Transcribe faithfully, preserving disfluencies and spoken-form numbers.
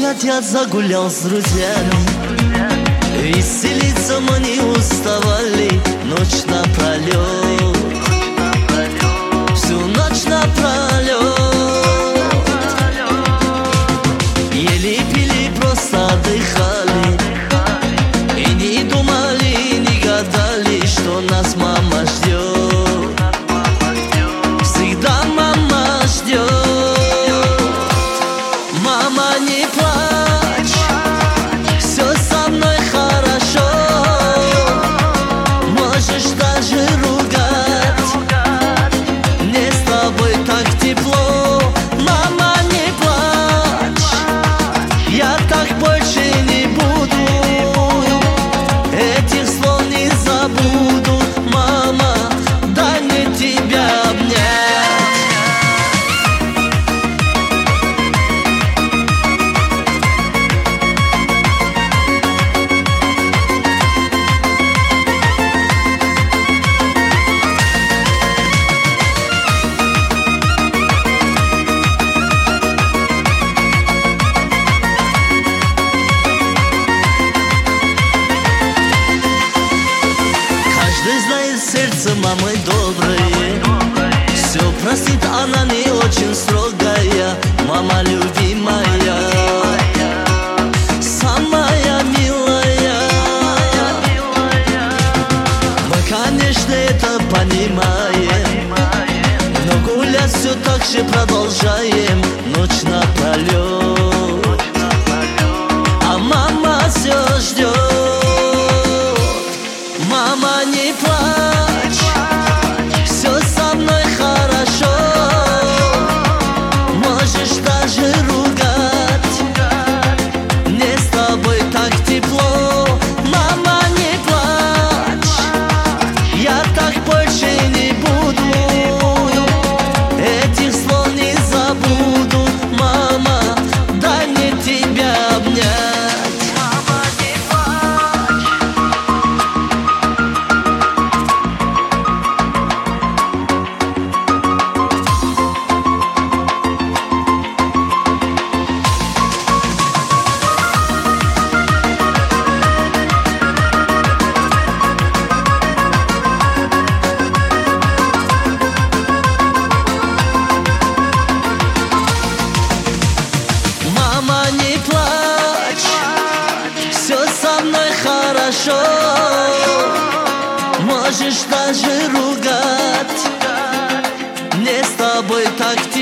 опять я загулял с друзьями. Веселиться мы не уставали ночь напролет, всю ночь напролет. Ели, пили, просто отдыхали, и не думали, не гадали, что нас мама ждет. Всегда мама ждет. Мама, не плачь, все со мной хорошо. Можешь даже ругать, мне с тобой так тепло. Мама, не плачь, я так больше не буду, этих слов не забуду. Мама, дай мне тебя обнять. Сердце мамы доброе, все простит, она не очень строгая. Мама любимая, самая милая. Мы, конечно, это понимаем, но гулять все так же продолжаем ночь напролет. А мама все ждет. Мама, не плачь, все со мной хорошо. Можешь даже ругать, мне с тобой так тепло. Мама, не плачь, я так больше не буду, этих слов не забуду. Мама, дай мне тебя обнять. Мама, не плачь, все со мной хорошо. Можешь даже ругать, мне с тобой так